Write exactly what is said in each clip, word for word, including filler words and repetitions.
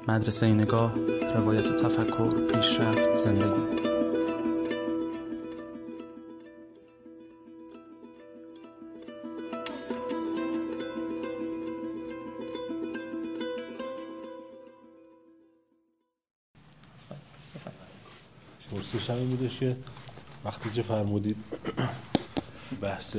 مدرسه نگاه، روایت تفکر، پیشرفت، زندگی. پرسش همین بودش که وقتی که فرمودید بحث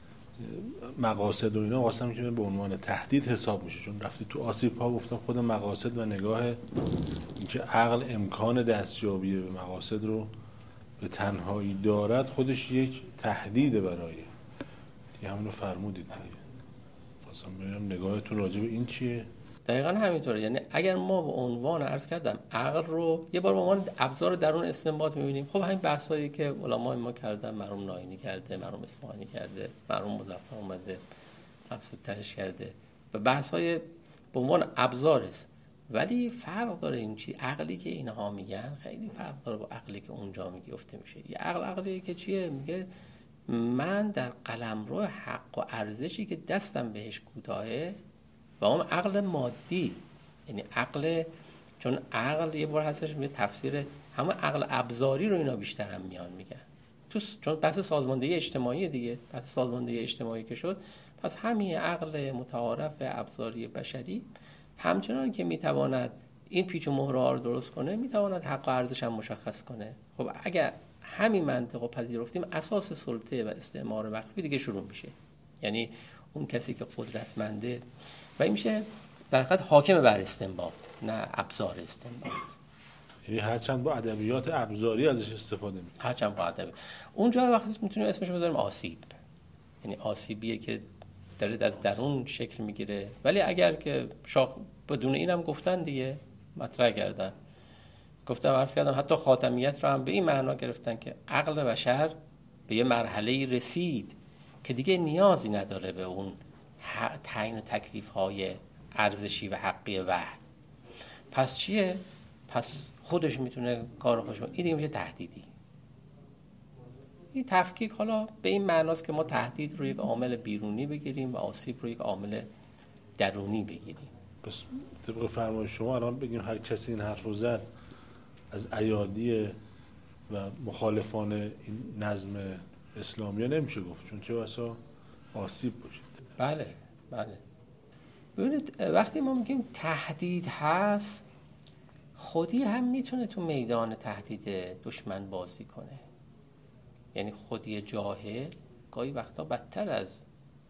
مقاصد و اینا، واسه هم که به عنوان تهدید حساب میشه، چون رفتی تو آسیب ها. گفتم خود مقاصد و نگاه اینکه عقل امکان دستیابی به مقاصد رو به تنهایی دارد، خودش یک تهدیده برای دیگه. همین رو فرمودید دیگه. واسه هم ببینم نگاهتون راجع به این چیه؟ دقیقاً همینطوره. یعنی اگر ما به عنوان عرض کردم عقل رو یه بار به عنوان ابزار درون استنباط می‌بینیم، خب همین بحثایی که علمای ما کردن، مرحوم ناینی کرده، مرحوم اصفهانی کرده، مرحوم مظفر اومده افزودترش کرده، و بحث‌های به عنوان ابزار است. ولی فرق داره این چی عقلی که اینها میگن خیلی فرق داره با عقلی که اونجا میگفته میشه. یه عقل عقلی که چیه؟ میگه من در قلمرو حق و ارزشی که دستم بهش کوتاهه، و اون عقل مادی، یعنی عقل، چون عقل یه بار هستش میگه تفسیر همون عقل ابزاری رو اینا بیشتر هم میان میگن تو، چون بحث سازماندهی اجتماعی دیگه، بحث سازماندهی اجتماعی که شد، پس همین عقل متعارف ابزاری بشری همچنان که میتواند این پیچ و مهرها رو درست کنه، میتواند حق و ارزش هم مشخص کنه. خب اگر همین منطق رو پذیرفتیم، اساس سلطه و استعمار وقفی دیگه شروع میشه. یعنی اون کسی که قدرتمنده و این میشه در حقیقت حاکم بر استنباط، نه ابزار استنباط. یعنی هرچند با ادبیات ابزاری ازش استفاده میکنه، هرچند با ادبیات اونجا وقتی میتونیم اسمش رو بذاریم آسیب، یعنی آسیبیه که داره از درون شکل میگیره. ولی اگر که شاخ بدون اینم گفتن دیگه مطرح کردن، گفتم عرض کردم حتی خاتمیت رو هم به این معنا گرفتن که عقل بشر به یه مرحله رسید که دیگه نیازی نداره به اون تعیین تکلیف‌های ارزشی و حقی وحی. پس چیه؟ پس خودش میتونه کار خودش. این دیگه میشه تهدیدی. این تفکیک حالا به این معناست که ما تهدید رو یک عامل بیرونی بگیریم و آسیب رو یک عامل درونی بگیریم. پس طبق فرمایش شما الان بگیم هر کسی این حرف رو زد از ایادی و مخالفان این نظم اسلامی نمیشه گفت، چون چه بسا آسیب باشید. بله بله. ببینید وقتی ما میگیم تهدید هست، خودی هم میتونه تو میدان تهدید دشمن بازی کنه. یعنی خودی جاهل گاهی وقتا بدتر از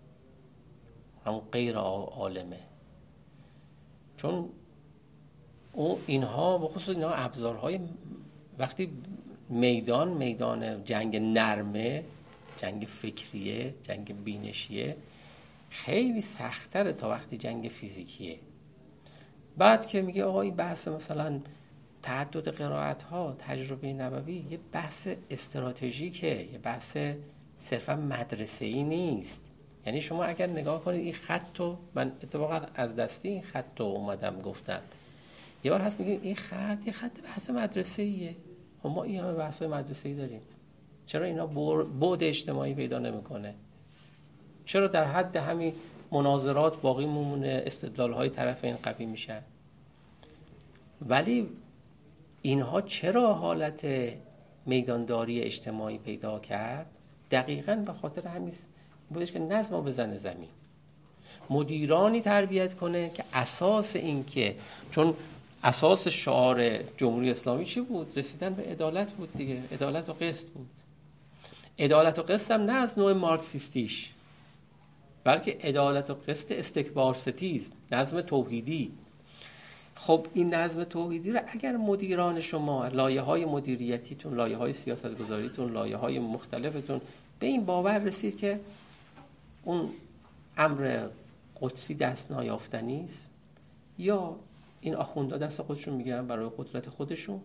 همون غیر عالمه، چون او اینها بخصوص اینها ابزارهای، وقتی میدان میدان جنگ نرمه، جنگ فکریه، جنگ بینشیه، خیلی سخت‌تره تا وقتی جنگ فیزیکیه. بعد که میگه آقا این بحث مثلا تعدد قرائت ها، تجربه نبوی، یه بحث استراتژیکه، یه بحث صرفا مدرسه‌ای نیست. یعنی شما اگر نگاه کنید این خطو، من اتفاقا از دستی این خطو اومدم گفتم، یه بار هست میگیم این خط یه خط بحث مدرسه‌ایه. خب ما این همه بحث‌های مدرسه‌ای داریم، چرا اینا بعد اجتماعی پیدا نمی‌کنه؟ چرا در حد همین مناظرات باقی میمونه، استدلال‌های طرفین قوی میشن؟ ولی اینها چرا حالت میدانداری اجتماعی پیدا کرد؟ دقیقاً به خاطر همین بودش که نظم رو بزنه زمین، مدیرانی تربیت کنه که اساس این که، چون اساس شعار جمهوری اسلامی چی بود؟ رسیدن به عدالت بود دیگه، عدالت و قسط بود. عدالت و قسط هم نه از نوع مارکسیستیش، بلکه عدالت و قسط استکبار ستیز، نظم توحیدی. خب این نظم توحیدی رو اگر مدیران شما، لایه‌های مدیریتیتون، لایه‌های سیاستگذاریتون، لایه‌های مختلفتون به این باور رسید که اون امر قدسی دست نیافتنی است، یا این آخوندا دست خودشون میگیرن برای قدرت خودشون،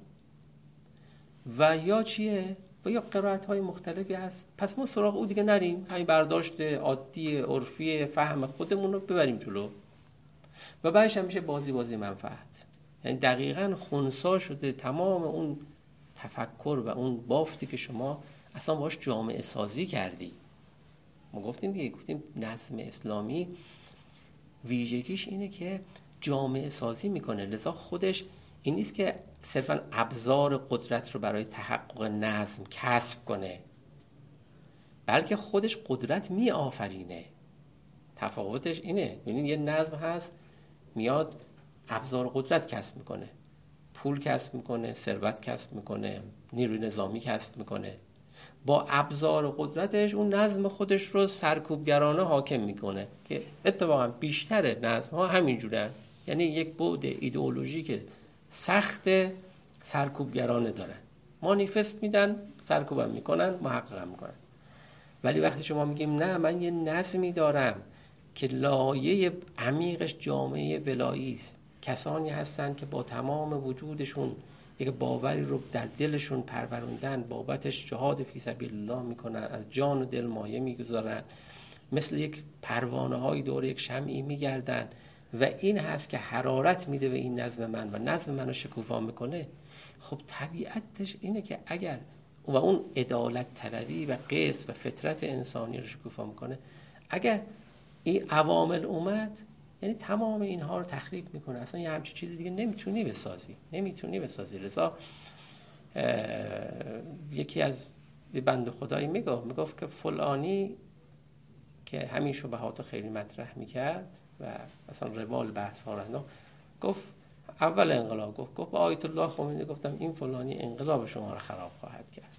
و یا چیه؟ و یا قرائت‌های مختلفی هست، پس ما سراغ او دیگه نریم، همین برداشت عادی عرفی فهم خودمون رو ببریم جلو، و بعدش هم میشه بازی بازی منفعت. یعنی دقیقاً خنثی شده تمام اون تفکر و اون بافتی که شما اصلا باش جامعه سازی کردی. ما گفتیم دیگه، گفتیم نظم اسلامی ویژگیش اینه که جامعه سازی میکنه. لذا خودش این نیست که صرفا ابزار قدرت رو برای تحقق نظم کسب کنه، بلکه خودش قدرت می آفرینه. تفاوتش اینه. ببینید یه نظم هست میاد ابزار قدرت کسب میکنه، پول کسب میکنه، ثروت کسب میکنه، نیروی نظامی کسب میکنه، با ابزار قدرتش اون نظم خودش رو سرکوبگرانه حاکم میکنه که اتفاقا بیشتر نظم ها همین جورن. یعنی یک بعد ایدئولوژیک سخت سرکوبگرانه دارن، مانیفست میدن، سرکوبم میکنن، محققم میکنن. ولی وقتی شما میگیم نه من یه نظمی دارم که لایه عمیقش جامعه ولایی است، کسانی هستن که با تمام وجودشون یک باوری رو در دلشون پروروندن، بابتش جهاد فی سبیل الله میکنن، از جان و دل مایه میگذارن، مثل یک پروانه های دور یک شمعی میگردن و این هست که حرارت میده به این نظم من و نظم منو شکوفا میکنه. خب طبیعتش اینه که اگر و اون عدالت طلبی و قسط و فطرت انسانی رو شکوفا میکنه، اگر این عوامل اومد یعنی تمام اینها رو تخریب میکنه. اصلا یه همچین چیزی دیگه نمیتونی بسازی، نمیتونی بسازی. رضا یکی از بنده خدایی میگفت میگفت که فلانی که همین شبهات خیلی مطرح میکرد و مثلا روال بحث ها رو گفت اول انقلاب گفت گفت آیت الله خمینی گفتم این فلانی انقلاب شما رو خراب خواهد کرد.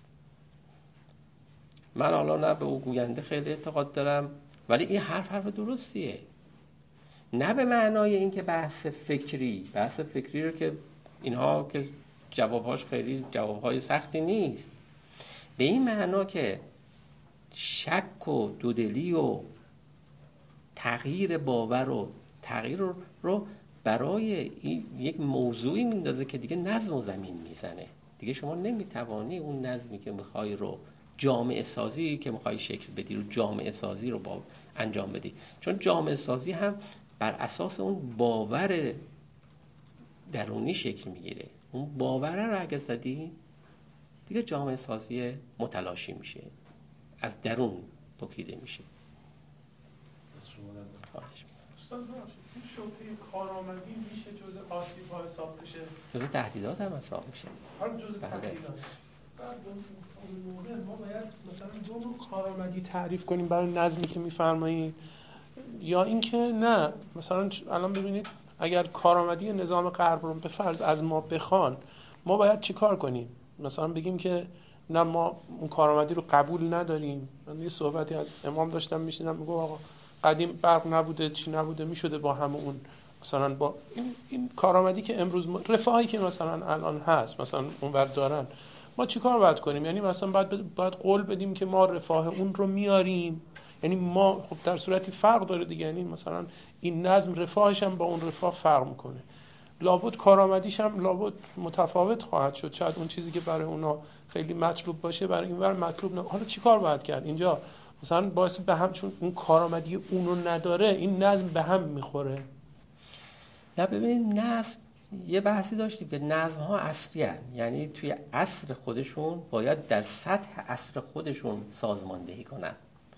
من حالا نه به او گوینده خیلی اعتقاد دارم، ولی این حرف حرف درستیه. نه به معنای این که بحث فکری بحث فکری رو که اینها که جوابهاش خیلی جوابهای سختی نیست، به این معنا که شک و دودلی و تغییر باور و تغییر رو برای یک موضوعی میندازه که دیگه نظم و زمین میزنه. دیگه شما نمیتوانی اون نظمی که میخوای رو جامعه سازی که میخوای شکل بدی رو جامعه سازی رو با انجام بدی، چون جامعه سازی هم بر اساس اون باور درونی شکل میگیره. اون باور رو اگه زدی دیگه جامعه سازی متلاشی میشه، از درون پکیده میشه. استاد این شبهه کارآمدی میشه جزء آسیب‌ها حساب بشه؟ جزء تهدیدات هم حساب میشه. آره جزء تهدیدات. بعد اون موقع ما باید مثلا دو نوع کارآمدی تعریف کنیم برای نظمی که میفرمایید، یا اینکه نه مثلا الان ببینید اگر کارآمدی نظام غرب رو به فرض از ما بخوان، ما باید چی کار کنیم؟ مثلا بگیم که نه ما اون کارآمدی رو قبول نداریم. من یه صحبتی از امام داشتم میشنیدم میگه آقا قدیم برق نبوده چی نبوده میشده با همه اون مثلا با این این کارآمدی که امروز رفاهی که مثلا الان هست مثلا اونور دارن، ما چیکار باید کنیم؟ یعنی مثلا باید باید قول بدیم که ما رفاه اون رو میاریم؟ یعنی ما خب در صورتی فرق داره دیگه، یعنی مثلا این نظم رفاهش هم با اون رفاه فرق میکنه، لابد کارآمدیش هم لابد متفاوت خواهد شد. شاید اون چیزی که برای اونا خیلی مطلوب باشه برای اینور مطلوب نه. حالا چیکار باید کرد اینجا؟ مثلا باعث به هم، چون اون کارآمدی اونو نداره این نظم به هم میخوره. نه ببینید نظم یه بحثی داشتیم که نظم ها اصلی هن. یعنی توی عصر خودشون باید در سطح عصر خودشون سازماندهی کنن.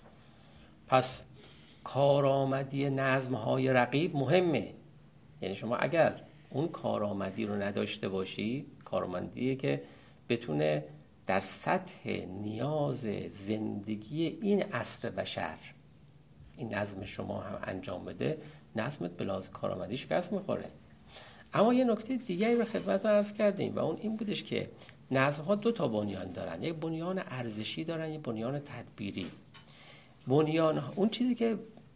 پس کارآمدی نظم های رقیب مهمه. یعنی شما اگر اون کارآمدی رو نداشته باشی، کارآمدیه که بتونه در سطح نیاز زندگی این عصر بشر این نظم شما هم انجام بده، نظمت بلاز کارآمدی شکست میخوره. اما یه نکته دیگری رو خدمت رو عرض کردیم و اون این بودش که نظم ها دو تا بنیان دارن، یک بنیان ارزشی دارن، یک بنیان تدبیری. بنیان اون چیزی که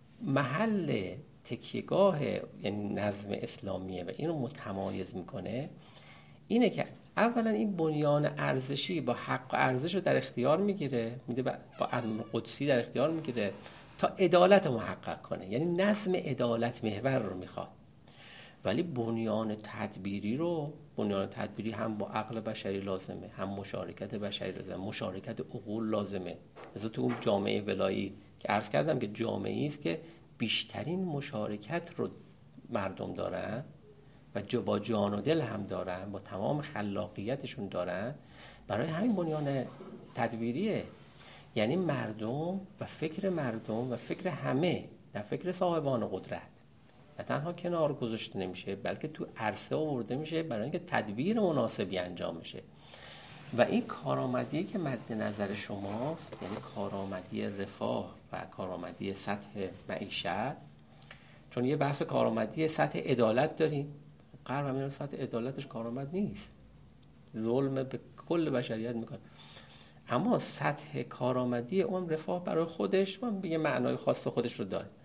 محل تکیهگاه یعنی نظم اسلامیه و اینو متمایز میکنه اینه که اولا این بنیان ارزشی با حق و ارزش رو در اختیار میگیره، میده با امر قدسی در اختیار میگیره تا عدالت محقق کنه، یعنی نظم عدالت محور رو میخواد. ولی بنیان تدبیری رو بنیان تدبیری هم با عقل بشری لازمه، هم مشارکت بشری لازمه، مشارکت عقول لازمه. مثلا تو اون جامعه ولایی که عرض کردم که جامعه‌ای است که بیشترین مشارکت رو مردم دارن و با جان و دل هم دارن، با تمام خلاقیتشون دارن، برای همین بنیان تدبیریه. یعنی مردم و فکر مردم و فکر همه، نه فکر صاحبان قدرت، نه تنها کنار گذاشته نمیشه بلکه تو عرصه آورده میشه برای اینکه تدبیر مناسبی انجام میشه. و این کارآمدی که مد نظر شماست، یعنی کارآمدی رفاه و کارآمدی سطح معیشت، چون یه بحث کارآمدی سطح عدالت داریم، غرب همین سطح عدالتش کارآمد نیست، ظلم به کل بشریت میکنه. اما سطح کارآمدی اون رفاه برای خودش من یه معنای خاص خودش رو داره.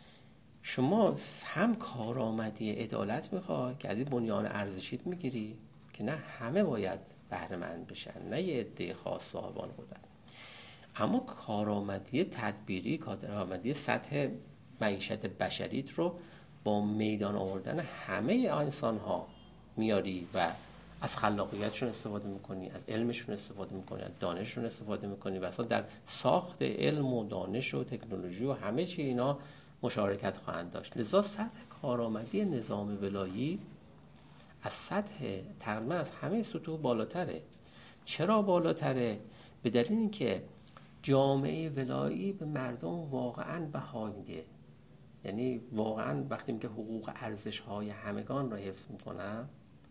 شما هم کارآمدی عدالت میخوای که از این بنیان ارزشیت میگیری که نه همه باید بهره مند بشن، نه یه عده خاص صاحبان قدرت. اما کارآمدی تدبیری، کارآمدی سطح معیشت بشریت رو با میدان آوردن همه انسان ها میاری و از خلاقیتشون استفاده میکنی، از علمشون استفاده میکنی، از دانششون استفاده میکنی و اصلا در ساخت علم و دانش و تکنولوژی و همه چی اینا مشارکت خواهند داشت. لذا سطح کارآمدی نظام ولایی از سطح تقریبا از همه سطوح بالاتره. چرا بالاتره؟ به دلیل اینکه جامعه ولایی به مردم واقعا بها میده. یعنی واقعا وقتی میگه حقوق ارزش های همگان را حفظ میکنم،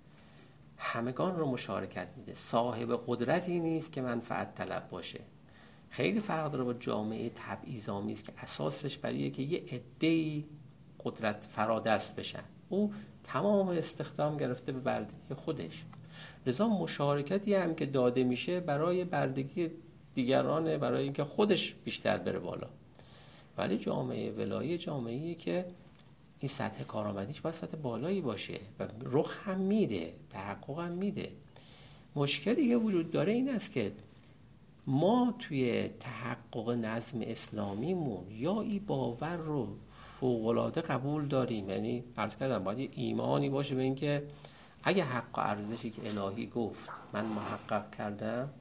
همگان رو مشارکت میده. صاحب قدرتی نیست که منفعت طلب باشه. خیلی فرق داره با جامعه تبعیض‌آمیز است که اساسش برای که یه عده‌ای قدرت فرادست بشن، او تمام استخدام گرفته به بردگی خودش. لذا مشارکتی هم که داده میشه برای بردگی دیگرانه، برای اینکه خودش بیشتر بره بالا. ولی جامعه ولایی جامعه‌ایه که این سطح کارآمدیش باید سطح بالایی باشه و رخ هم میده، تحقق هم میده. مشکلی که وجود داره این است که ما توی تحقق نظم اسلامیمون یا این باور رو فوق‌العاده قبول داریم، یعنی عرض کردم باید یه ایمانی باشه به این که اگه حق و ارزشی که الهی گفت من محقق کردم،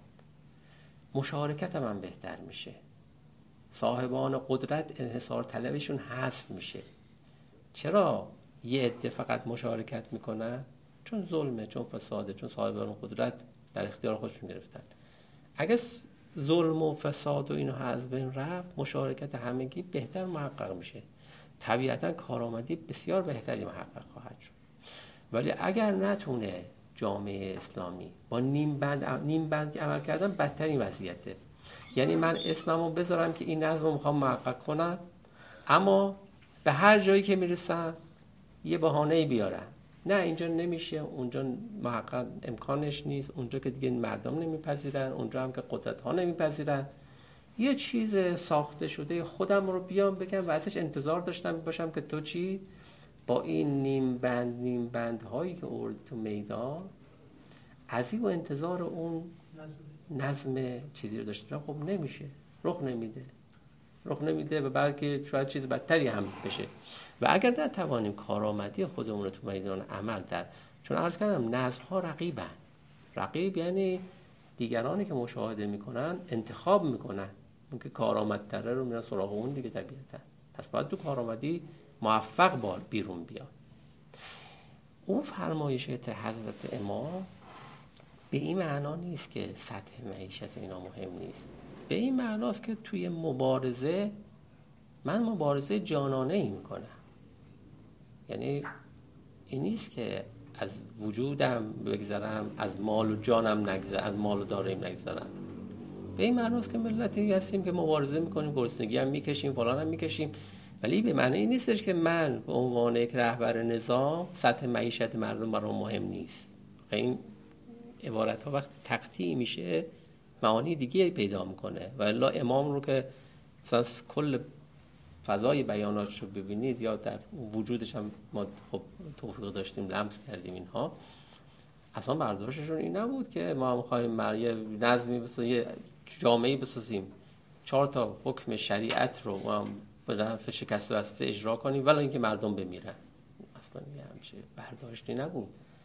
مشارکت من بهتر میشه، صاحبان قدرت انحصار طلبشون حذف میشه. چرا یه عده فقط مشارکت میکنن؟ چون ظلمه، چون فساده، چون صاحبان قدرت در اختیار خودشون گرفتن. اگه ظلم و فساد و اینو از بین رفت، مشارکت همگی بهتر محقق میشه، طبیعتا کارآمدی بسیار بهتری محقق خواهد شد. ولی اگر نتونه جامعه اسلامی با نیم بند نیم بند عمل کردن، بدترین وضعیته. یعنی من اسممو بذارم که این نظم رو میخوام محقق کنم، اما به هر جایی که میرسم یه بهانه‌ای بیارم، نه اینجا نمیشه، اونجا محقق امکانش نیست، اونجا که دیگه مردم نمیپذیرن، اونجا هم که قدرت ها نمیپذیرن، یه چیز ساخته شده خودم رو بیام بگم و ازش انتظار داشتم باشم که تو چی با این نیم بند نیم بند هایی که آوردی تو میدان از این و انتظار اون نظم چیزی رو داشتم. خب نمیشه، رخ نمیده رخ نمیده و بلکه شاید چیز بدتری هم بشه. و اگر نتوانیم کارآمدی خودمون رو تو میدان عمل در، چون عرض کردم نظم ها رقیبن، رقیب یعنی دیگرانی که مشاهده میکنن انتخاب میکنن، اون که کارآمدتره رو میرن سراغ اون دیگه طبیعتا. پس باید تو کارآمدی موفق بار بیرون بیاد. اون فرمایش حضرت امام به این معنا نیست که سطح معیشت اینا مهم نیست، به این معناست که توی مبارزه من مبارزه جانانه ای میکنم. یعنی این نیست که از وجودم بگذرم، از مال و جانم نگذرم، از مال و داریم نگذرم. به این معناست که ملتی هستیم که مبارزه میکنیم، گرسنگی هم میکشیم، فلان هم میکشیم، ولی به معنی این نیستش که من به عنوان یک رهبر نظام سطح معیشت مردم برام مهم نیست. این عبارت ها وقتی تقطیع میشه معانی دیگه پیدا میکنه. و الا امام رو که مثلا کل فضای بیاناتش رو ببینید یا در وجودش هم ما خب توفیق داشتیم لمس کردیم، اینها اصلا برداشتشون این نبود که ما میخوایم مریم نظمی بسازیم، یه جامعه‌ای بسازیم، چهار تا حکم شریعت رو ما به نفع شکست وسوسه اجرا کنیم ولی اینکه مردم بمیرن. اصلا یه همچه برداشتی نبود.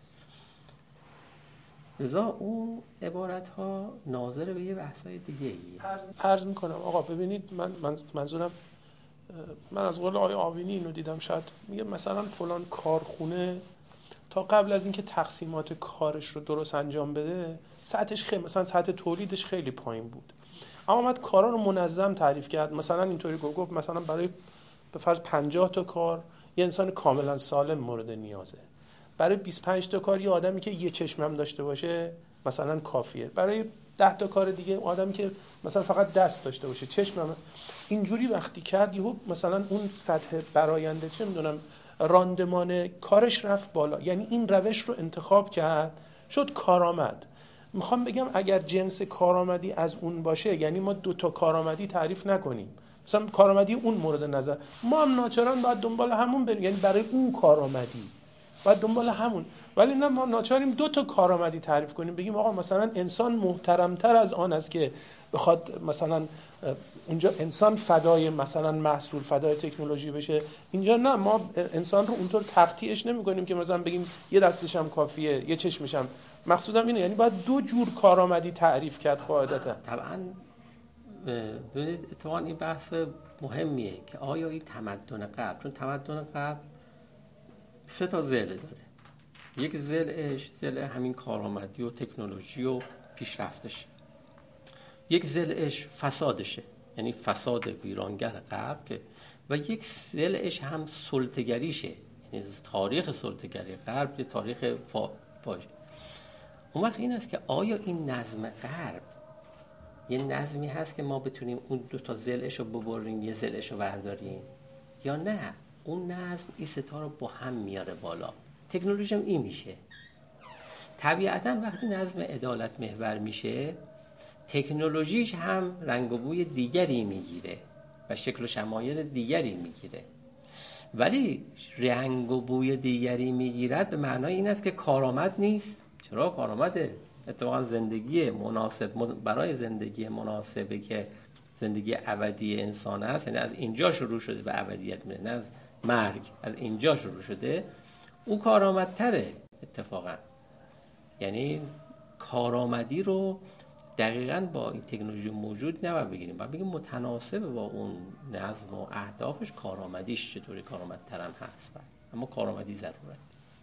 لذا اون عبارت ها ناظر به یه بحثای دیگه ایه. عرض میکنم آقا ببینید، من, من منظورم من از قول آقای آوینی اینو دیدم، شاید میگه مثلا فلان کارخونه تا قبل از اینکه تقسیمات کارش رو درست انجام بده سطحش خیلی مثلا سطح تولیدش خیلی پایین بود، اما اومد کارا رو منظم تعریف کرد. مثلا اینطوری گفت مثلا برای به فرض پنجاه تا کار یه انسان کاملا سالم مورد نیازه. برای بیست و پنج تا کار یه آدمی که یه چشمم داشته باشه مثلا کافیه. برای ده تا کار دیگه آدمی که مثلا فقط دست داشته باشه چشمم. اینجوری وقتی کرد یهو مثلا اون سطح براینده چه میدونم راندمان کارش رفت بالا. یعنی این روش رو انتخاب کرد شد کارآمد. میخوام بگم اگر جنس کارآمدی از اون باشه، یعنی ما دو تا کارآمدی تعریف نکنیم، مثلا کارآمدی اون مورد نظر، ما هم ناچارن باید دنبال همون بریم، یعنی برای اون کارآمدی باید دنبال همون. ولی نه، ما ناچاریم دو تا کارآمدی تعریف کنیم، بگیم آقا مثلا انسان محترمتر از آن است که بخواد مثلا اونجا انسان فدای مثلا محصول فدای تکنولوژی بشه. اینجا نه، ما انسان رو اونطور تقطیعش نمی‌کنیم که مثلا بگیم یه دستش هم کافیه یه چشمش هم. مقصودم اینه، یعنی باید دو جور کارآمدی تعریف کرد قاعدتا. طبعا ببینید اتفاقا این بحث مهمیه که آیا این تمدن غرب، چون تمدن غرب سه تا ضلع داره. یک ضلعش ضلع همین کارآمدی و تکنولوژی و پیشرفتشه، یک ضلعش فسادشه، یعنی فساد ویرانگر غرب، که و یک ضلعش هم سلطه‌گریشه، یعنی تاریخ سلطه‌گری غرب، یه تاریخ فا... فاش. اون وقت این است که آیا این نظم غرب یه نظمی هست که ما بتونیم اون دو تا ضلعش رو ببریم یه ضلعش رو برداریم، یا نه اون نظم این ستا رو با هم میاره بالا. تکنولوژی هم این میشه. طبیعتاً وقتی نظم عدالت محور میشه تکنولوژیش هم رنگ و بوی دیگری میگیره و شکل و شمایل دیگری میگیره. ولی رنگ و بوی دیگری میگیرد به معنای این است که کارآمد نیست. چرا کارآمده؟ اتفاقا زندگی مناسب برای زندگی مناسبه که زندگی ابدی انسان است، یعنی از اینجا شروع شده به ابدیت میره، نه از مرگ، از اینجا شروع شده، او کارآمدتره اتفاقا. یعنی کارآمدی رو دقیقاً با این تکنولوژی موجود نباید بگیریم، باید بگیم متناسب با اون نظم و اهدافش کارآمدیش چطوری کارآمدتر هم هست. اما کارآمدی ضرورت.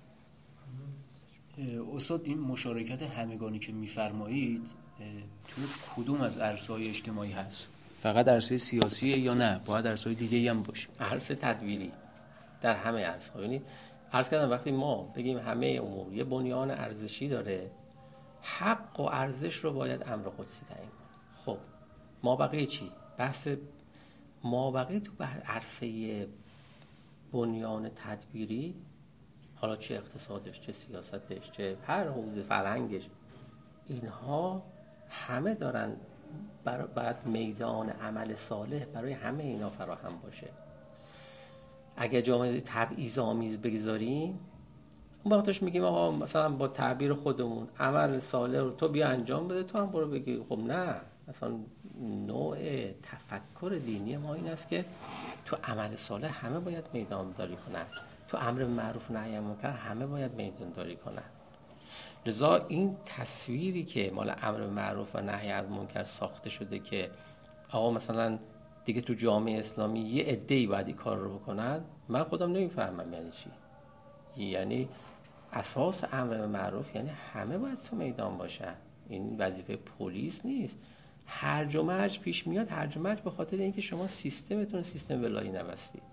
استاد این مشارکت همگانی که میفرمایید تو کدوم از عرصه‌های اجتماعی هست؟ فقط عرصه سیاسیه یا نه باید عرصه‌های دیگه‌ای هم باشه؟ عرصه تدبیری در همه عرصه‌ها. یعنی عرض کردم وقتی ما بگیم همه امور یه بنیان ارزشی داره، حق و ارزش رو باید امر قدسی تعیین کنه. خب ما بقیه چی؟ بحث ما بقیه تو عرصه بنیان تدبیری، حالا چه اقتصادش، چه سیاستش، چه هر حوزه فرهنگش، اینها همه دارن برای بعد میدان عمل صالح برای همه اینا فراهم باشه. اگه جامعه تبعیض‌آمیز بگذاریم اون وقتش میگیم آقا مثلا با تعبیر خودمون عمل صالح رو تو بیا انجام بده، تو هم برو بگی. خب نه، مثلا نوع تفکر دینی ما این است که تو عمل صالح همه باید میدان داری کنن، تو امر معروف و نهی عن منکر همه باید میدان داری کنن. لذا این تصویری که مال امر معروف و نهی عن منکر ساخته شده که آقا مثلا دیگه تو جامعه اسلامی یه عده‌ای باید این کار رو بکنن، من خودم نمیفهمم یعنی چی. یعنی اساس امر معروف یعنی همه باید تو میدان باشن، این وظیفه پلیس نیست. هرج و مرج پیش میاد، هرج و مرج به خاطر اینکه شما سیستمتون سیستم ولایی نبستید.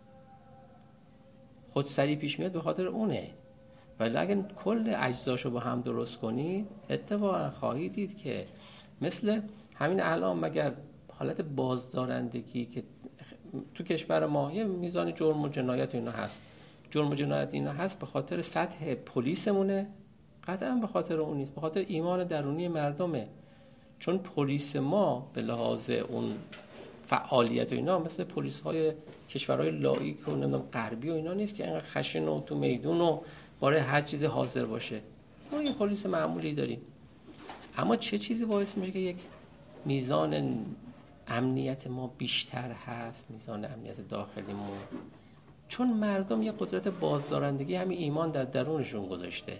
خودسری پیش میاد به خاطر اونه. ولی اگه کل اجزاشو با هم درست کنید اتفاقا خواهید دید که مثل همین الان مگر حالت بازدارندگی که تو کشور ما یه میزان جرم و جنایت اینا هست، جرم و جنایت اینا هست به خاطر سطح پلیسمونه؟ قطعا به خاطر اون نیست، به خاطر ایمان درونی مردمه. چون پلیس ما به لحاظ اون فعالیت و اینا مثل پلیس های کشورهای لاییک و نمیدونم غربی و اینا نیست که اینقدر خشن و تو میدون و برای هر چیز حاضر باشه. ما یه پلیس معمولی داریم. اما چه چیزی باعث میشه که یک میزان امنیت ما بیشتر هست، میزان امنیت داخلیمون؟ چون مردم یه قدرت بازدارندگی همین ایمان در درونشون گذاشته.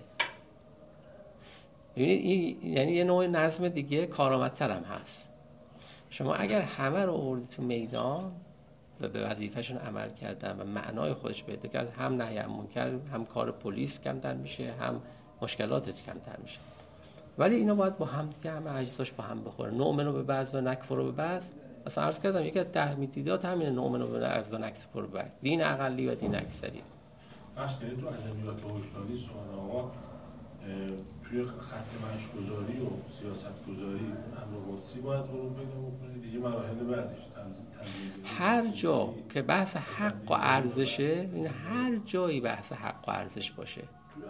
یعنی یعنی یه نوع نظم دیگه کارآمدتر هم هست. شما اگر همه رو آوردی تو میدان و به وظیفه‌شون عمل کردن و معنای خودش پیدا کرد، هم نهی عن منکر، هم کار پلیس کمتر میشه، هم مشکلاتش کمتر میشه. ولی اینا باید با هم دیگه همه اجزاش با هم بخوره. نؤمن به بعض و نکفر به بعض. اصلا عرض کردم یکی از تهدیدات همین نومن و از نکسپور بعد دین اقلی و دین اکثری. اصلا تو ادبیات حکمرانی سوال آقا توی خط مشگذاری و سیاست گذاری امر قدسی باید ورود پیدا بکنه دیگه، مراحل بعدش تنظیم هر جا که بحث حق و ارزشه، این هر جایی بحث حق و ارزش باشه،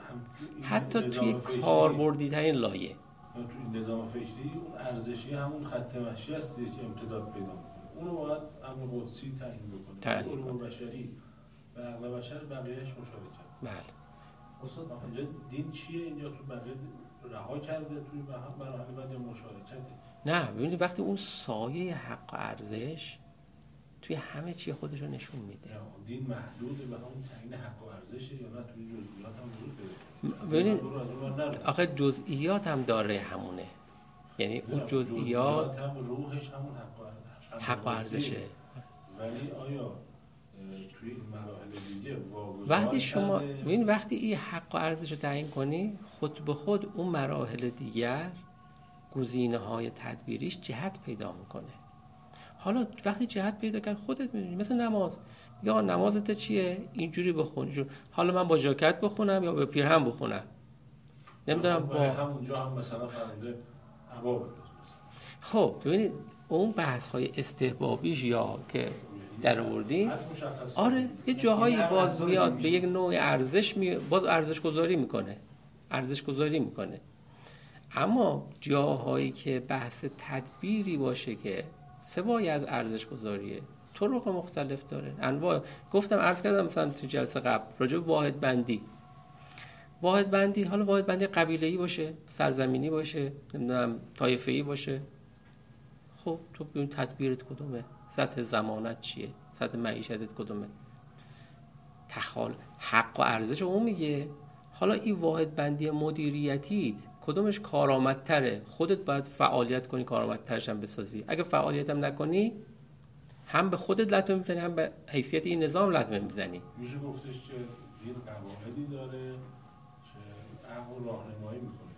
حتی توی کاربردی ترین لایه، تو این نظام فکری اون ارزشی همون خط مشی است که امتداد پیدا میکنه، اونو باید امر قدسی تعیین بکنه. علوم بشری و عقل بشر بقیه‌اش مشارکت. بله. استاد اینجا دین چیه؟ اینجا تو بقیه رها کرده توی مراحل بعد یا مشارکته؟ نه ببینید وقتی اون سایه حق و ارزش توی همه چی خودش رو نشون میده. دین محدوده به همون تعیین حق و ارزشه یا نه توی جزئیات هم ورود پیدا؟ ببینید آخه جزئیات هم داره همونه، یعنی اون جزئیات هم روحش همون حق و حق و ارزشه. ولی آیا توی این مراحل دیگه وقتی شما ببین وقتی این حق و ارزش رو تعیین کنی، خود به خود اون مراحل دیگر گزینه‌های تدبیریش جهت پیدا میکنه. حالا وقتی جهت پیدا کرد خودت میدونی، مثل نماز، یا نمازت چیه؟ اینجوری بخون، اینجوری. حالا من با ژاکت بخونم یا به پیرهن بخونم، نمیدونم با همونجا هم مثلا فرموده عبا بپوش. خب ببینید اون بحث های استحبابیش یا که در آوردین، آره یه جاهایی باز میاد به یک نوع ارزش می... باز ارزش گذاری میکنه ارزش گذاری میکنه اما جاهایی که بحث تدبیری باشه که سوای از ارزش گذاریه، طرق مختلف داره، انواع. گفتم عرض کردم مثلا تو جلسه قبل راجع به واحد بندی واحد بندی حالا واحد بندی قبیله‌ای باشه، سرزمینی باشه، نمیدونم طایفه‌ای باشه، خب تو ببین تدبیرت کدومه، سطح زمانت چیه، سطح معیشتت کدومه، تخال حق و ارزش اون میگه. حالا این واحد بندی مدیریتیت کدومش کارآمدتره، خودت باید فعالیت کنی کارآمدترش هم بسازی. اگه فعالیت هم نکنی هم به خودت لطمه میزنی هم به حیثیت این نظام لطمه میزنی. میشه گفتش که دین قواعدی داره که عقل راهنمایی میکنه،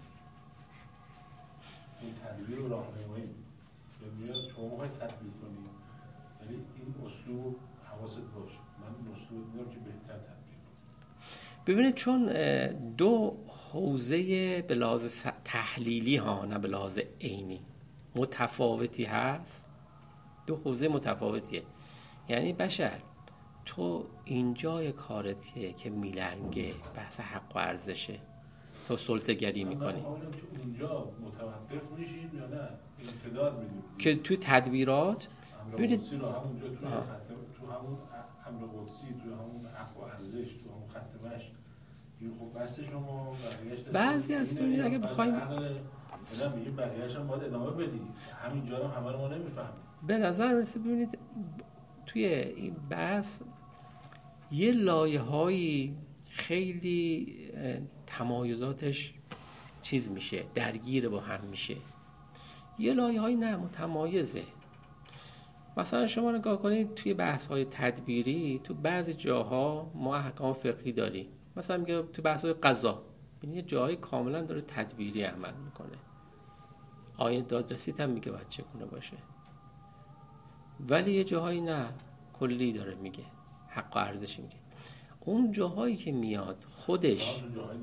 این تدبیر رو راهنمایی میکنه، شما باید تدبیر کنی ولی این اسلوب حواست باشه، من این اسلوب میدونم که بهتر تدبیر کنم. ببینید چون دو حوزه به لحاظ تحلیلی ها نه به لحاظ عینی متفاوتی هست، دو حوزه متفاوتیه. یعنی بشر تو اینجای کارتیه که میلنگه بحث حق و ارزشه، تو سلطه‌گری میکنی اونجا متوقف میشیم یا نه امتداد میدیم که تو تدبیرات ببینید همونجا تو خط تو همون امر قدسی تو همون حق و ارزش تو همون خط مشی این خب بحث شما بعضی از ببینید اگه بخوایم نه میگیم بقیه‌اش هم باید ادامه بدیم، همینجا رو همه رو ما نمیفهمیم. به نظر میرسه ببینید توی این بحث یه لایه‌هایی خیلی تمایزاتش چیز میشه، درگیر با هم میشه، یه لایه‌هایی نه متمایزه. مثلا شما نگاه کنید توی بحث‌های تدبیری تو بعضی جاها ما احکام فقهی داریم، مثلا میگه تو بحث‌های قضا یه جایی کاملا داره تدبیری عمل میکنه، آیین دادرسی هم میگه باید چگونه باشه، ولی یه جاهایی نه کلی داره میگه، حق و ارزش میگه. اون جاهایی که میاد خودش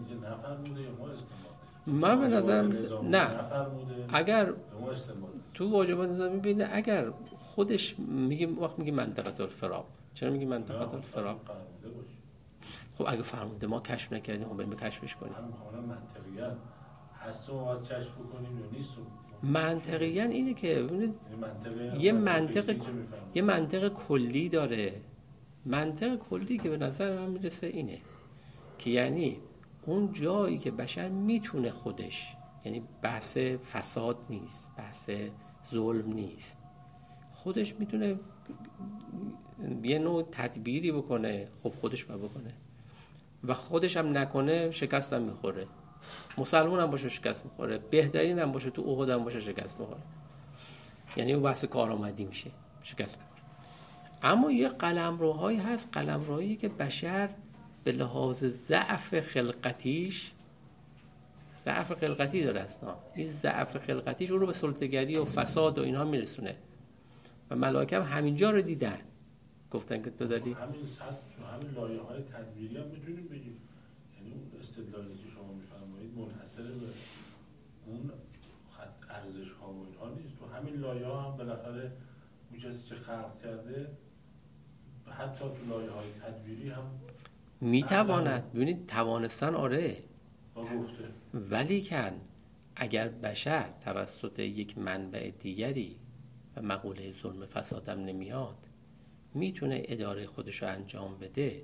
من به نظرم نه، اگر تو واجبات نظام میبینه اگر خودش میگه وقت میگه منطقه الفراق، چرا میگه منطقه الفراق؟ خب اگه فرموده ما کشف نکردیم خب بریم کشفش کنیم. منطقیاً هست و باید کشف کنیم یا نیست؟ منطقیاً اینه که ببینید یه منطق یه منطق کلی داره، منطق کلی که به نظر من میرسه اینه که یعنی اون جایی که بشر میتونه خودش، یعنی بحث فساد نیست، بحث ظلم نیست، خودش میتونه یه نوع تدبیری بکنه، خب خودش باید بکنه و خودش هم نکنه شکست هم میخوره، مسلمان هم باشه شکست میخوره، بهترین هم باشه تو احد هم باشه شکست میخوره، یعنی اون بحث کارآمدی میشه شکست میخوره. اما یه قلمروهایی هست، قلمروهایی که بشر به لحاظ ضعف خلقتیش، ضعف خلقتی داره اصلا، این ضعف خلقتیش اون رو به سلطه‌گری و فساد و اینها میرسونه. و ملائکه هم همینجا رو دیدن، گفتن که تو داری همین سطح تو همین لایه‌های تدبیری هم میتونیم بگیم، یعنی اون استدلالی که شما میفرمایید منحصر به اون خط ارزش ها و اینها نیست. تو همین لایه ها هم بالاخره اون کسی که خلق کرده حتی تو لایه های تدبیری هم میتواند. ببینید توانستن آره، با گفته، ولی کن اگر بشر توسط یک منبع دیگری و مقوله ظلم فسادم نمیاد میتونه اداره خودش رو انجام بده.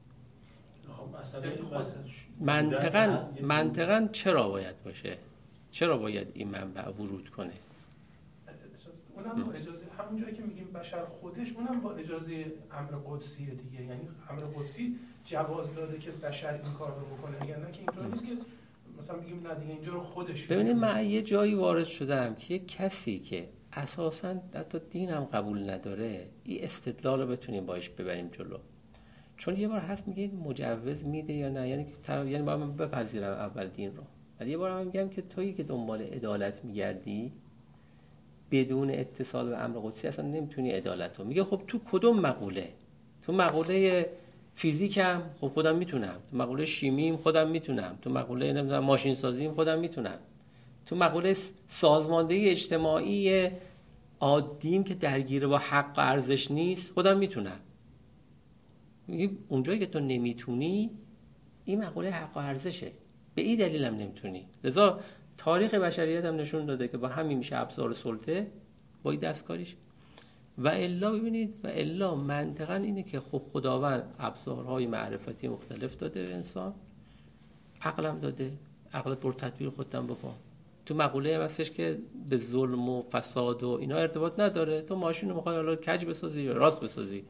منطقاً منطقاً چرا باید باشه؟ چرا باید این منبع ورود کنه؟ اونم با اجازه، همون جایی که میگیم بشر خودش، اونم با اجازه امر قدسی دیگه، یعنی امر قدسی جواز داده که بشر این کار رو بکنه، میگن نه که اینطور نیست که مثلا میگیم نه دیگه اینجا رو خودش. ببینید من یه جایی وارد شدم که یک کسی که اساساً حتی دین هم قبول نداره این استدلال رو بتونیم باش ببریم جلو، چون یه بار هست میگه مجوز میده یا نه، یعنی طرف یعنی باید من بپذیرم اول دین رو، ولی یه بار هم میگم که تویی که دنبال عدالت میگردی بدون اتصال به امر قدسی اصلا نمیتونی عدالت رو. میگه خب تو کدوم مقوله؟ تو مقوله فیزیکم خب خودم میتونم، تو مقوله شیمیم خودم میتونم، تو مقوله نمیدونم ماشین سازیم خودم میتونم، تو مقوله سازماندهی اجتماعی عادیم که درگیر با حق و ارزش نیست خودم میتونم. میگه اونجایی که تو نمیتونی این مقوله حق و ارزشه، به این دلیل هم نمیتونی. لذا تاریخ بشریت هم نشون داده که با همین میشه ابزار سلطه با این دستکاریش. و الا ببینید و الا منطقاً اینه که خب خداوند ابزارهای معرفتی مختلف داده به انسان، عقلم داده، عقلت برو تدبیر خودت بکن. تو مقوله هم هستش که به ظلم و فساد و اینا ارتباط نداره، تو ماشین رو میخوای حالا کج بسازی یا راست بسازی.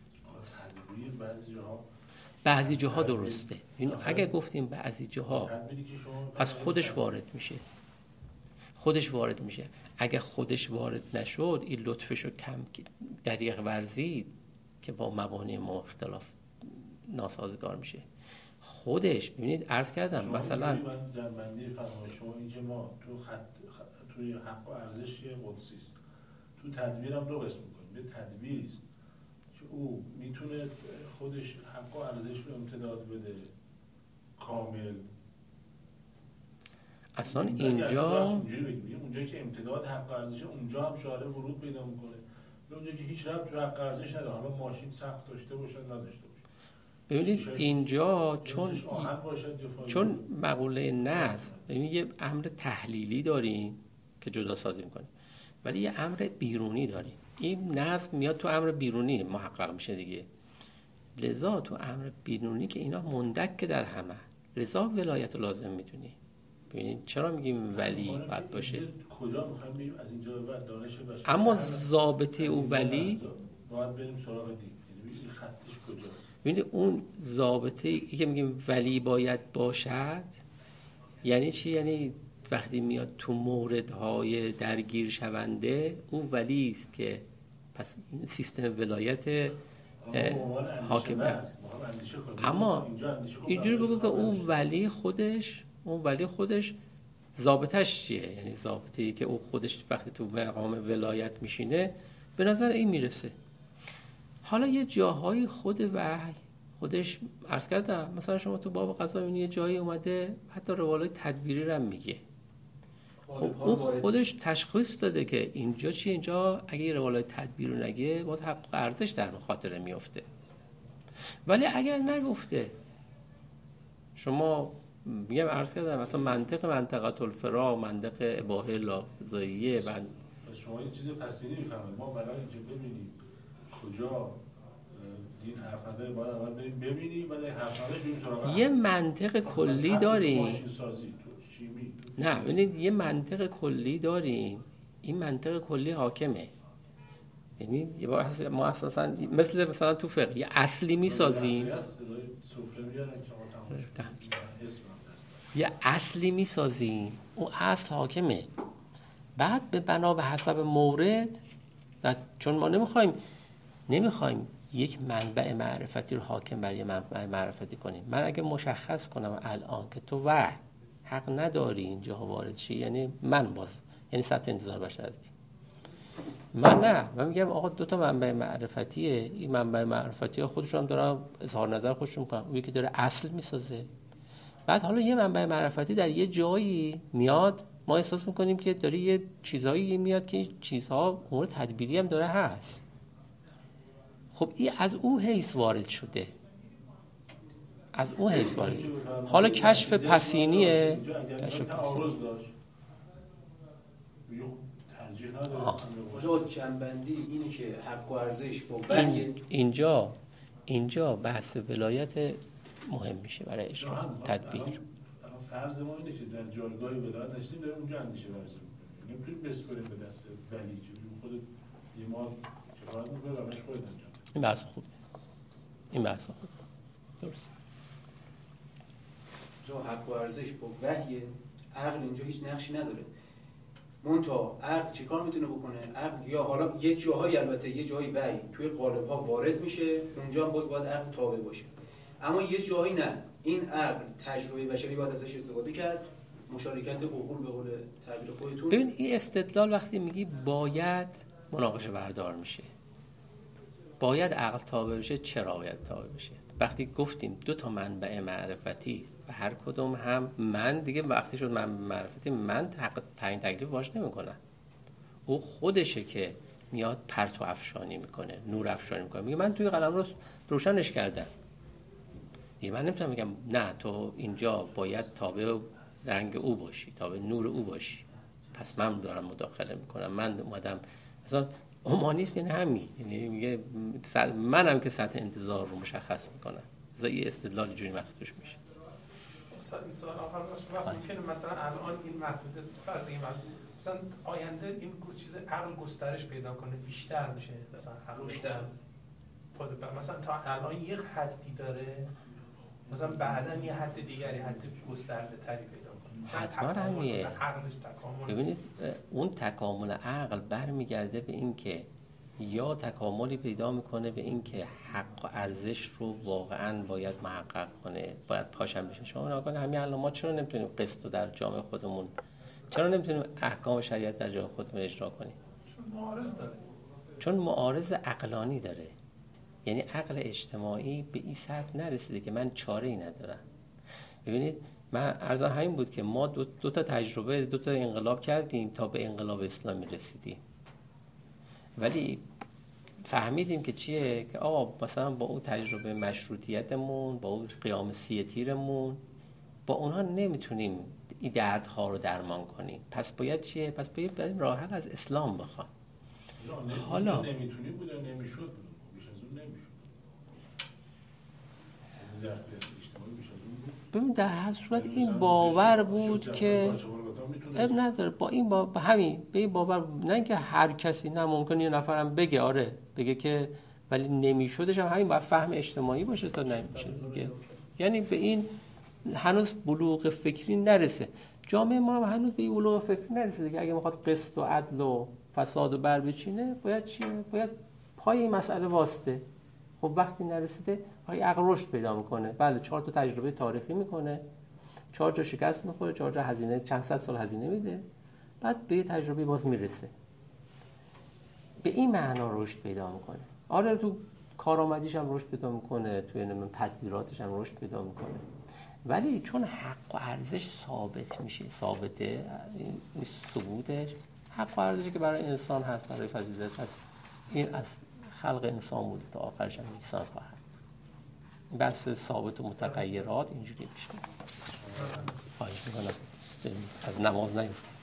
بعضی جاها بعضی جاها درسته، این اگه گفتیم بعضی جاها پس خودش وارد میشه، خودش وارد میشه. اگه خودش وارد نشد این لطفشو کم دریغ ورزید که با مبانی ما اختلاف ناسازگار میشه. خودش ببینید عرض کردم مثلا من جنبندی فرمایش شما این که ما تو خط توی حق و ارزش قدسی است، تو تدبیرم دو قسم می‌کنیم. یه تدبیری است که او میتونه خودش حق و ارزش رو امتداد بده کامل. اصلا اینجا اونجایی که امتداد حق و ارزش اونجا هم شارع ورود پیدا میکنه، اونجایی که هیچ ربطی به حق و ارزش نداره، حالا ماشین سقف داشته باشه نداشته باشه. ببینید اینجا چون چون مقوله نظم، ببینید یه امر تحلیلی داریم که جدا سازی میکنیم، ولی یه امر بیرونی داریم. این نظم میاد تو امر بیرونی محقق میشه دیگه. لذا تو امر بیرونی که اینا مندک در همه، لذا ولایت لازم میدونی. ببینید چرا میگیم ولی باید باشه؟ کجا میخوایم بریم از اینجا به بعد دانش بشری، اما ضابطه او ولی باید بریم سراغ دین. یعنی خطش کجاست؟ ببینید اون ضابطه ای که میگیم ولی باید باشد یعنی چی؟ یعنی وقتی میاد تو موردهای درگیر شونده او ولی است که پس سیستم ولایت حاکم. اما اینجوری بگو که اون ولی خودش اون ولی خودش ضابطش چیه؟ یعنی ضابطه‌ای که او خودش وقتی تو مقام ولایت میشینه به نظر این میرسه. حالا یه جاهای خود وحی خودش عرض کردم، مثلا شما تو باب قضا میبینی یه جایی اومده حتی روالای تدبیری رو میگه. خب او خودش تشخیص داده که اینجا چی، اینجا اگه یه روالای تدبیر رو نگه باز حق ارزش در مخاطره میفته. ولی اگر نگفته شما میگم عرض کردم مثلا منطق منطقه الفرا، منطق اباحه لاقتضاییه من شما این چیز پسینی میفهمید. ما برای اینکه ببینیم کجا دین حرف نداره باید اول بریم ببینیم ولی حرف نداره بریم سراغ یه منطق کلی داریم. ماشین سازی تو شیمی تو نه ببینید یه منطق کلی داریم، این منطق کلی حاکمه. یعنی یه بار ما اساسا مثل مثلا تو فقه یه اصلی میسازیم، یه اصلی میسازیم اون اصل حاکمه، بعد به بنا به حسب مورد، چون ما نمیخوایم نمیخوایم یک منبع معرفتی رو حاکم بر یه منبع معرفتی کنیم. من اگه مشخص کنم الان که تو وحی حق نداری اینجا وارد شی، یعنی من باز یعنی سطح انتظار بشر هستیم. من نه، من میگم آقا دو تا منبع معرفتیه، این منبع معرفتی ها خودشون هم دارن اظهار نظر خودشون میکنن، اون یکی داره اصل میسازه، بعد حالا یه منبع معرفتی در یه جایی میاد، ما احساس میکنیم که داره یه چیزایی میاد که این چیزها امور تدبیری هم داره هست. خب این از اون حیث وارد شده، از اون حیث وارد. حالا کشف پسینیه، کشف پسینی آقا جنبندی اینه که حق و ارزش با این اینجا اینجا بحث ولایت مهم میشه برای اجرا تدبیر. فرض ما اینه که در جایگاه ولایت نشیم داریم اونجا اندیشه ورزی میکنیم، نمیتونیم بسپاریم به دست ولی که خودت یه ما کفایت میکنه و همش خودت انجام. این بحث خوبه، این بحث خوبه، درست. جا حق و ارزش با وحی، عقل اینجا هیچ نقشی نداره. منتها عقل چیکار میتونه بکنه؟ عقل یا حالا یه جاهایی، البته یه جایی وحی توی قالب ها وارد میشه، اونجا هم باز باید عقل تابع باشه، اما یه جایی نه، این عقل تجربه بشری باید ازش استفاده کرد، مشارکت عقول به قول تعبیر خودتون. ببین این استدلال وقتی میگی باید مناقشه بردار میشه، باید عقل تابع بشه. چرا باید تابع بشه؟ وقتی گفتیم دو تا منبع معرفتی و هر کدوم هم من دیگه وقتی شد منبع معرفتی، من تعیین تکلیف باش نمیکنم، او خودشه که میاد پرتو افشانی میکنه، نور افشانی میکنه، میگه من توی قلم رو روشنش کردم دیگه، من نمیتونم بگم نه تو اینجا باید تابع رنگ او باشی، تابع نور او باشی، پس من دارم مداخله میکنم. من اومدم مثلا اومانیسم یعنی همین، یعنی میگه منم که سطح انتظار رو مشخص میکنم. مثلا این استدلال جوری مخدوش میشه. مثلا این سوال آخر باشه، ممکنه مثلا الان این محدوده فرض این محدود مثلا آینده این چیز عقل گسترش پیدا کنه، بیشتر میشه، مثلا رشد خود مثلا تا الان یک حدی داره، مثلا بعداً یه حد دیگری، حد گسترده تری پیدا کنه. حتما همینه. ببینید اون تکامل عقل برمیگرده به این که یا تکاملی پیدا میکنه به این که حق و ارزش رو واقعاً باید محقق کنه، باید پاشم بشه. شما نگاه کنید همین الان ما چرا نمیتونیم قسط رو در جامعه خودمون، چرا نمیتونیم احکام شریعت در جامعه خودمون اجرا کنیم؟ چون معارض داره، چون معارض عقلانی داره. یعنی عقل اجتماعی به این سطح نرسیده که من چاره ای ندارم. ببینید من عرضم همین بود که ما دو, دو تا تجربه، دو تا انقلاب کردیم تا به انقلاب اسلامی رسیدیم، ولی فهمیدیم که چیه که آقا مثلا با اون تجربه مشروطیتمون، با اون قیام سی تیرمون، با اونها نمیتونیم این دردها رو درمان کنیم، پس باید چیه؟ پس باید راه حل از اسلام بخوام. حالا نمیتونیم بود یا نمیشد بود، بیش از اون نمیشد. ببین در هر صورت این باور بود که اب نداره، با این با همین به این باور، نه اینکه هر کسی، نه ممکنه یه نفرم بگه آره بگه که ولی نمیشدش هم همین باید فهم اجتماعی باشه تا نمیشه دیگه. یعنی به این هنوز بلوغ فکری نرسه، جامعه ما هم هنوز به این بلوغ فکری نرسیده که اگه میخواد قسط و عدل و فساد و بر بچینه باید چیه؟ باید پای این مسئله واسطه. خب وقتی نرسیده پای عقل رشد پیدا میکنه. بله چهار تا تجربه تاریخی میکنه، چهار جا شکست میخوره، چهار جا هزینه، چند صد سال هزینه میده، بعد به یه تجربه باز میرسه. به این معنا رشد پیدا میکنه. آره تو کارآمدیش هم رشد پیدا میکنه، توی نمیدونم تدبیراتش هم رشد پیدا میکنه، ولی چون حق و ارزش ثابت میشه، ثابته این ثبوتش، حق و ارزشی که برای انسان هست، برای فضیلت هست، این از خلق انسان بوده تا آخرش هم یکسان خواهد. بحث ثابت و متغیرات اینجوری پیش میره. خواهش میکنم از نماز نیفتیم.